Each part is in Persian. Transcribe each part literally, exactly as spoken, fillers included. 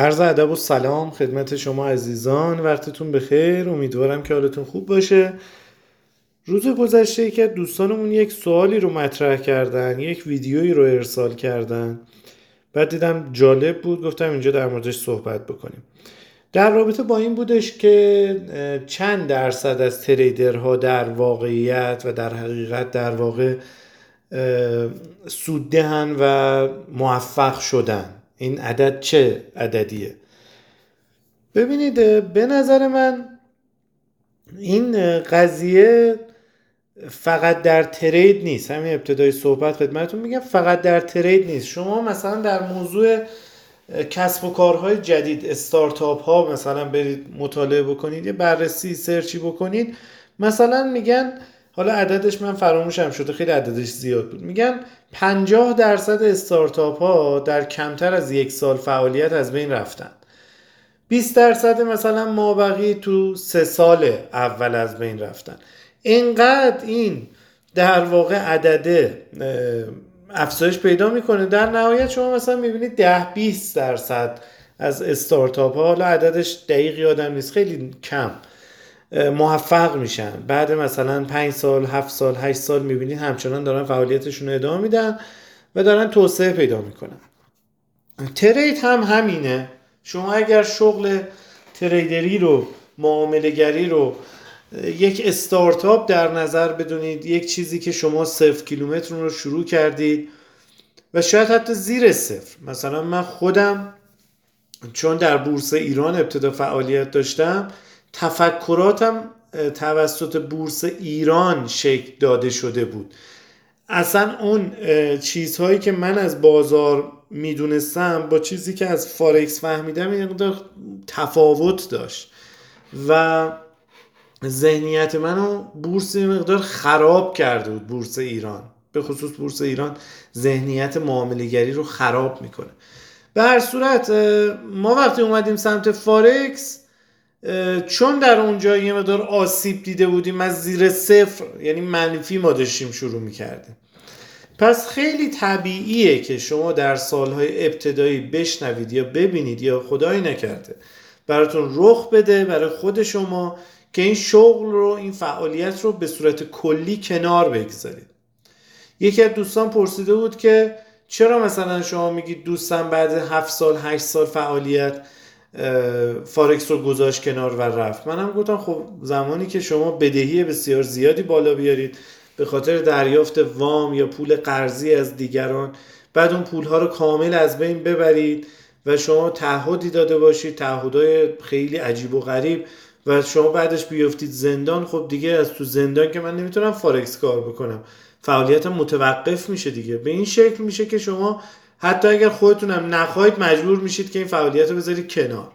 عرض ادب و سلام خدمت شما عزیزان، وقتتون بخیر. امیدوارم که حالتون خوب باشه. روز گذشته که دوستانمون یک سوالی رو مطرح کردن، یک ویدیویی رو ارسال کردن، بعد دیدم جالب بود، گفتم اینجا در موردش صحبت بکنیم. در رابطه با این بودش که چند درصد از تریدرها در واقعیت و در حقیقت در واقع سوددهن و موفق شدن. این عدد چه عددیه؟ ببینید، به نظر من این قضیه فقط در ترید نیست. همین ابتدای صحبت خدمتتون میگم فقط در ترید نیست. شما مثلا در موضوع کسب و کارهای جدید، استارتاپ ها مثلا برید مطالعه بکنید، یه بررسی سرچی بکنید. مثلا میگن، حالا عددش من فراموشم شده، خیلی عددش زیاد بود، میگن پنجاه درصد استارتاپ ها در کمتر از یک سال فعالیت از بین رفتن. بیست درصد مثلا مابقی تو سه سال اول از بین رفتن. اینقدر این در واقع عدده افزایش پیدا میکنه. در نهایت شما مثلا میبینید ده بیست درصد از استارتاپ ها، حالا عددش دقیق یادم نیست، خیلی کم موفق میشن. بعد مثلا پنج سال، هفت سال، هشت سال میبینید همچنان دارن فعالیتشون رو ادامه میدن و دارن توسعه پیدا میکنن. ترید هم همینه. شما اگر شغل تریدری رو، معامله گری رو، یک استارتاپ در نظر بدونید، یک چیزی که شما صفر کیلومتر رو شروع کردید و شاید حتی زیر صفر. مثلا من خودم چون در بورس ایران ابتدا فعالیت داشتم، تفکراتم توسط بورس ایران شکل داده شده بود. اصلا اون چیزهایی که من از بازار میدونستم با چیزی که از فارکس فهمیدم این مقدار تفاوت داشت و ذهنیت منو بورس این مقدار خراب کرده بود. بورس ایران، به خصوص بورس ایران، ذهنیت معامله گری رو خراب میکنه. به هر صورت ما وقتی اومدیم سمت فارکس، چون در اونجا یه مقدار آسیب دیده بودیم، از زیر صفر یعنی منفی ما داشتیم شروع میکردیم. پس خیلی طبیعیه که شما در سالهای ابتدایی بشنوید یا ببینید یا خدایی نکرده براتون رخ بده برای خود شما که این شغل رو، این فعالیت رو به صورت کلی کنار بگذارید. یکی از دوستان پرسیده بود که چرا مثلا شما میگید دوستم بعد هفت سال هشت سال فعالیت فارکس رو گذاشت کنار و رفت. منم گفتم خب زمانی که شما بدهی بسیار زیادی بالا بیارید به خاطر دریافت وام یا پول قرضی از دیگران، بعد اون پولها رو کامل از بین ببرید و شما تعهدی داده باشید، تعهدای خیلی عجیب و غریب، و شما بعدش بیافتید زندان، خب دیگه از تو زندان که من نمیتونم فارکس کار بکنم، فعالیتم متوقف میشه دیگه. به این شکل میشه که شما حتی اگر خودتونم نخواهید مجبور میشید که این فعالیت رو بذارید کنار.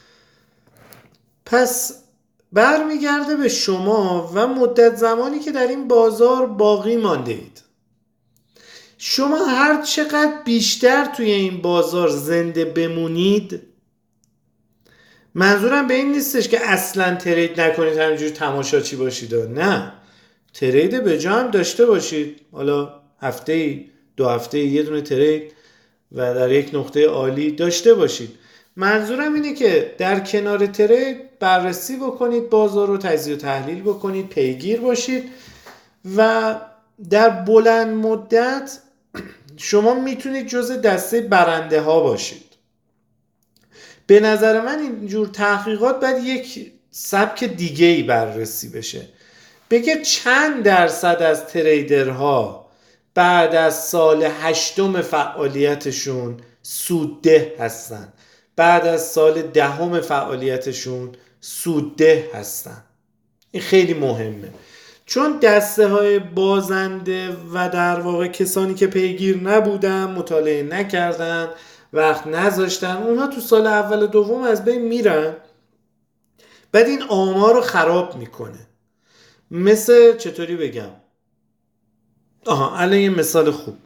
پس برمیگرده به شما و مدت زمانی که در این بازار باقی مانده اید. شما هر چقدر بیشتر توی این بازار زنده بمونید، منظورم به این نیستش که اصلا ترید نکنید همینجوری تماشاچی باشید، نه، ترید به جا هم داشته باشید. حالا هفته ای، دو هفته ای یه دونه ترید و در یک نقطه عالی داشته باشید. منظورم اینه که در کنار ترید بررسی بکنید، بازار رو تجزیه و تحلیل بکنید، پیگیر باشید و در بلند مدت شما میتونید جزء دسته برنده ها باشید. به نظر من اینجور تحقیقات باید یک سبک دیگه ای بررسی بشه، بگه چند درصد از تریدرها بعد از سال هشتم فعالیتشون سودده هستن، بعد از سال دهم فعالیتشون سودده هستن. این خیلی مهمه، چون دسته های بازنده و در واقع کسانی که پیگیر نبودن، مطالعه نکردن، وقت نذاشتن، اونها تو سال اول و دوم از بین میرن، بعد این آمار رو خراب میکنه. مثل چطوری بگم، آها الان یه مثال خوب،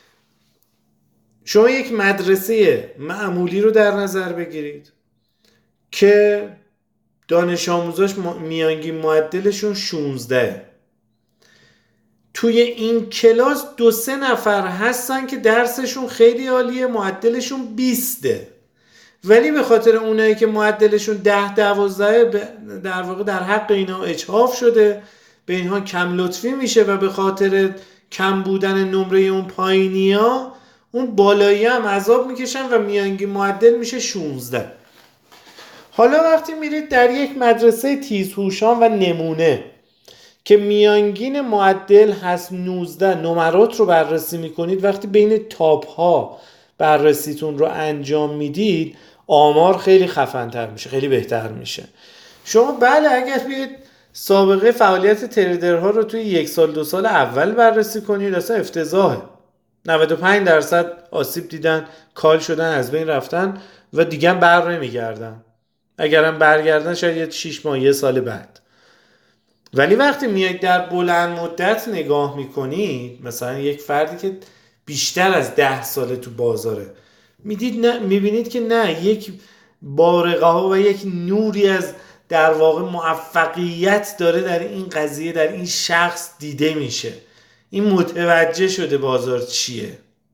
شما یک مدرسه معمولی رو در نظر بگیرید که دانش آموزاش میانگین معدلشون شانزده. توی این کلاس دو سه نفر هستن که درسشون خیلی عالیه، معدلشون بیسته ولی به خاطر اونایی که معدلشون ده دوازده در واقع در حق اینا اجحاف شده، به اینها کم لطفی میشه و به خاطر کم بودن نمره اون پایینی ها اون بالایی هم عذاب میکشن و میانگین معدل میشه شانزده. حالا وقتی میرید در یک مدرسه تیزهوشان و نمونه که میانگین معدل هست نوزده، نمرات رو بررسی میکنید، وقتی بین تاپ ها بررسیتون رو انجام میدید آمار خیلی خفن‌تر میشه، خیلی بهتر میشه. شما بله اگر بیاید سابقه فعالیت تریدرها رو توی یک سال دو سال اول بررسی کنید اصلا افتضاحه. نود و پنج درصد آسیب دیدن، کال شدن، از بین رفتن و دیگه بر نمیگردن. اگرم برگردن شاید شش ماه، یه سال بعد. ولی وقتی میاید در بلند مدت نگاه میکنید، مثلا یک فردی که بیشتر از ده ساله تو بازاره، میدید نه، میبینید که نه، یک بارقه ها و یک نوری از در واقع موفقیت داره در این قضیه، در این شخص دیده میشه. این متوجه شده بازار چیه.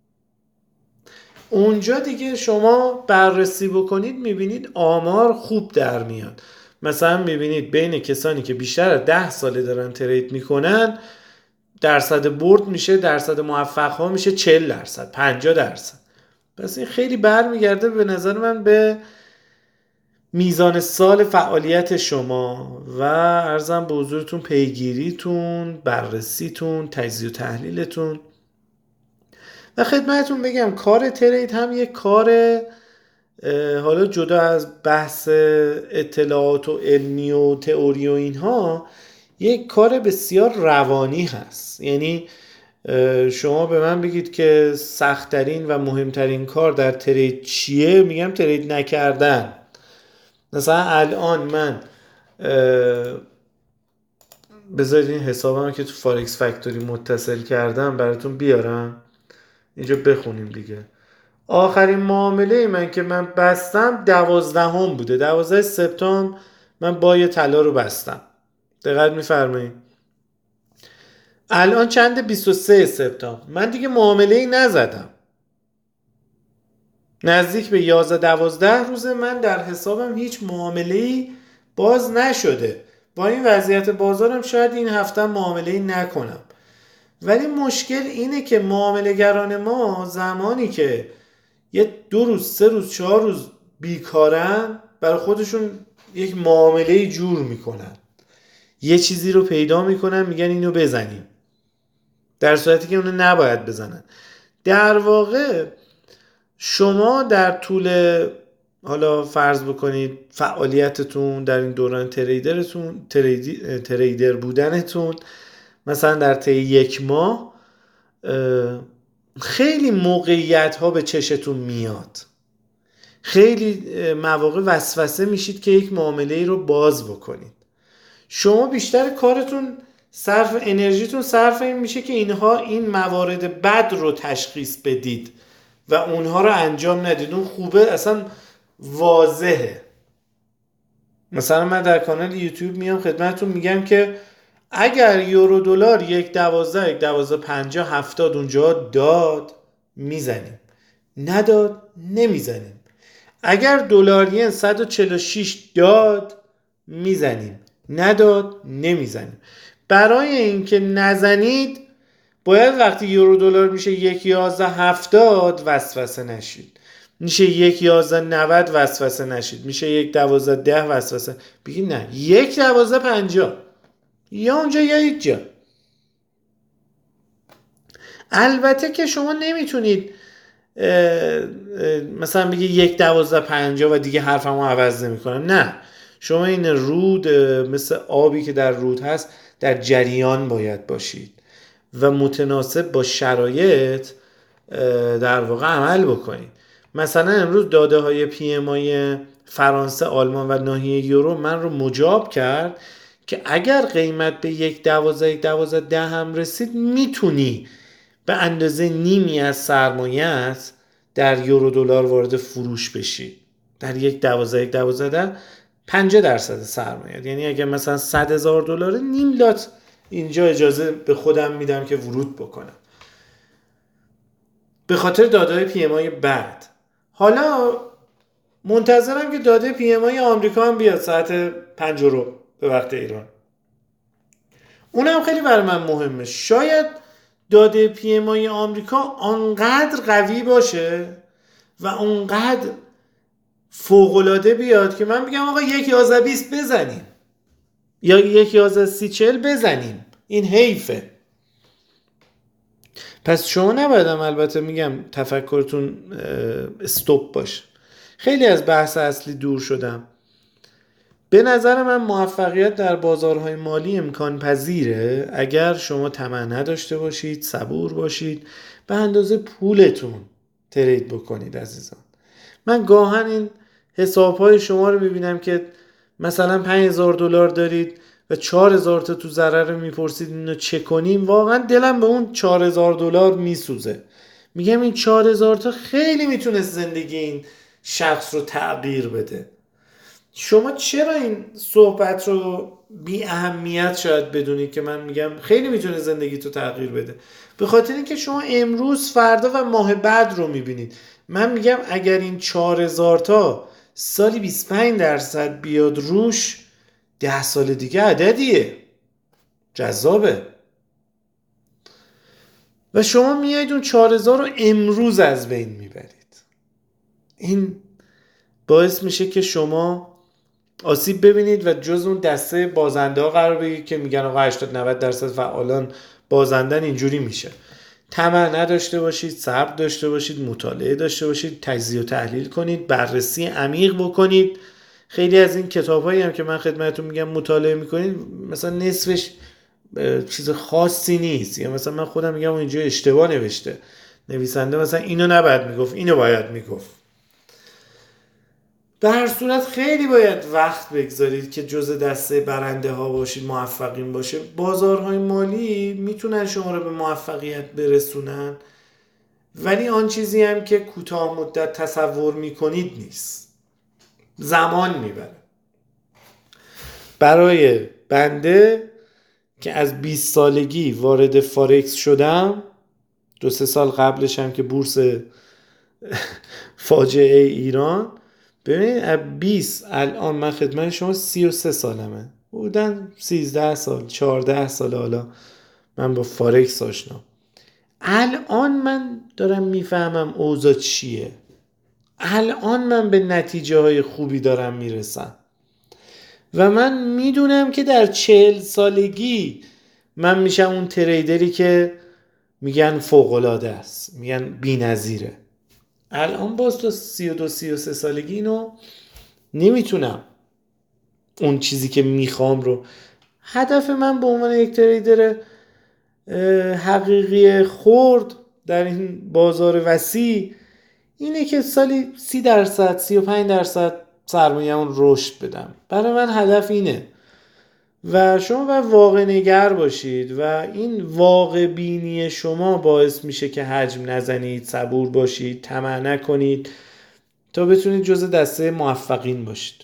اونجا دیگه شما بررسی بکنید میبینید آمار خوب در میاد. مثلا میبینید بین کسانی که بیشتر از ده ساله دارن ترید میکنن درصد برد میشه، درصد موفق ها میشه چهل درصد، پنجاه درصد. پس این خیلی برمیگرده به نظر من به میزان سال فعالیت شما و عرضم به حضورتون پیگیریتون، بررسیتون، تجزیه و تحلیلتون. و خدمتتون بگم کار ترید هم یک کار، حالا جدا از بحث اطلاعات و علمی و تئوری و اینها، یک کار بسیار روانی هست. یعنی شما به من بگید که سخت‌ترین و مهمترین کار در ترید چیه، میگم ترید نکردن. مثلا الان من بذارید این حسابم که تو فارکس فکتوری متصل کردم براتون بیارم اینجا بخونیم دیگه. آخرین معامله من که من بستم دوازدهم بوده، دوازده سپتامبر من بای طلا رو بستم. دقت می‌فرمایید؟ الان چند؟ بیست و سه سپتامبر. من دیگه معامله‌ای نزدم. نزدیک به یازده دوازده روزه من در حسابم هیچ معامله‌ای باز نشده. با این وضعیت بازارم شاید این هفته معامله‌ای نکنم. ولی مشکل اینه که معامله‌گران ما زمانی که یه دو روز، سه روز، چهار روز بیکارن برای خودشون یک معامله‌ای جور میکنن، یه چیزی رو پیدا میکنن میگن اینو بزنیم، در صورتی که اونو نباید بزنن. در واقع شما در طول، حالا فرض بکنید فعالیتتون در این دوران تریدرتون، تریدی، تریدر بودنتون، مثلا در طی یک ماه خیلی موقعیت ها به چشتون میاد، خیلی مواقع وسوسه میشید که یک معامله رو باز بکنید. شما بیشتر کارتون، صرف انرژیتون صرف این میشه که اینها این موارد بد رو تشخیص بدید و اونها رو انجام ندید. اون خوبه اصلا واضحه. مثلا من در کانال یوتیوب میام خدمتتون میگم که اگر یورو دلار یک دوازده، یک دوازده پنجاه، هفتاد اونجا داد میزنیم، نداد نمیزنیم. اگر دلار ین صد و چهل و شش داد میزنیم، نداد نمیزنیم. برای اینکه نزنید باید وقتی یورو دلار میشه یک یازده هفتاد وسوسه نشید، میشه یک یازده نود وسوسه نشید، میشه یک دوازده ده وسوسه بگید نه، یک دوازده پنجاه یا اونجا یا هیچ جا. البته که شما نمیتونید مثلا بگی یک دوازده پنجاه و دیگه حرفمو عوض نمی کنم. نه، شما این رود مثل آبی که در رود هست در جریان باید باشید و متناسب با شرایط در واقع عمل بکنید. مثلا امروز داده های پی ام آی فرانسه، آلمان و ناحیه یورو من رو مجاب کرد که اگر قیمت به یک دوازده یک دوازده ده هم رسید میتونی به اندازه نیمی از سرمایه‌ات در یورو دلار وارد فروش بشی. در یک دوازده یک دوازده ده پنجاه درصد سرمایه، یعنی اگه مثلا صد هزار دلار، نیم لات اینجا اجازه به خودم میدم که ورود بکنم به خاطر داده‌های پی ام آی بعد. حالا منتظرم که داده پی ام آی آمریکا هم بیاد ساعت پنج رو به وقت ایران. اونم خیلی برای من مهمه. شاید داده پی ام آی آمریکا آنقدر قوی باشه و اونقدر فوق‌العاده بیاد که من بگم آقا یک یازده بیست بزنیم یا یک یازده سی چهل بزنیم. این حیفه. پس شما نبایدم البته میگم تفکرتون استوب باشه. خیلی از بحث اصلی دور شدم. به نظر من موفقیت در بازارهای مالی امکان پذیره اگر شما طمع نداشته باشید، صبور باشید، به اندازه پولتون ترید بکنید عزیزان. من گاهن این حسابهای شما رو میبینم که مثلا پنج هزار دلار دارید و چهار هزار تا تو ضرر میپرسید اینو چه کنیم. واقعا دلم به اون چهار هزار دلار میسوزه. میگم این چهار هزار تا خیلی میتونست زندگی این شخص رو تغییر بده. شما چرا این صحبت رو بی اهمیت شاید بدونید که من میگم خیلی میتونه زندگی تو تغییر بده؟ به خاطر اینکه شما امروز، فردا و ماه بعد رو میبینید. من میگم اگر این چهار هزار تا سالی بیست و پنج درصد بیاد روش، ده سال دیگه عددیه، جذابه. و شما میایید اون چهار هزار رو امروز از بین میبرید. این باعث میشه که شما آسیب ببینید و جز اون دسته بازنده ها قرار بگیرید که میگن آقا هشتاد نود درصد فعالان بازندن. اینجوری میشه. طمع نداشته باشید، صبر داشته باشید، مطالعه داشته باشید، تجزیه و تحلیل کنید، بررسی عمیق بکنید. خیلی از این کتابایی هم که من خدمتتون میگم مطالعه میکنید، مثلا نصفش چیز خاصی نیست. یا مثلا من خودم میگم اینجا اشتباه نوشته، نویسنده مثلا اینو نباید میگفت، اینو باید میگفت. به هر صورت خیلی باید وقت بگذارید که جزء دسته برنده ها باشید، موفقین باشه. بازارهای مالی میتونن شما رو به موفقیت برسونن، ولی آن چیزی هم که کوتاه مدت تصور میکنید نیست. زمان میبره. برای بنده که از بیست سالگی وارد فارکس شدم، دو سه سال قبلش هم که بورس فاجعه ایران، ببینید از بیست الان من خدمت شما سی و سه سالمه، بودن سیزده سال چهارده سال حالا من با فارکس آشنام. الان من دارم میفهمم اوضاع چیه. الان من به نتیجه های خوبی دارم میرسم و من میدونم که در چهل سالگی من میشم اون تریدری که میگن فوق‌العاده است، میگن بی‌نظیره. الان باز تا سی و دو سی و سه سالگی اینو نمیتونم اون چیزی که میخوام رو. هدف من به عنوان یک تریدر حقیقی خرد در این بازار وسیع اینه که سالی سی درصد سی و پنج درصد سرمایه‌مون رشد بدم. برای من هدف اینه و شما باید واقع نگر باشید و این واقع بینی شما باعث میشه که حجم نزنید، صبور باشید، طمع نکنید تا بتونید جزء دسته موفقین باشید.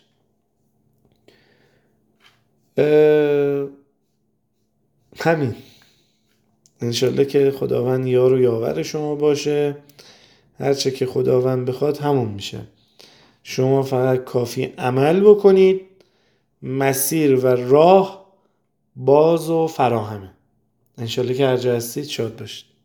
همین. انشالله که خداوند یار و یاور شما باشه. هرچه که خداوند بخواد همون میشه. شما فقط کافی عمل بکنید. مسیر و راه باز و فراهمه. انشالله که هر جا هستید شاد باشید.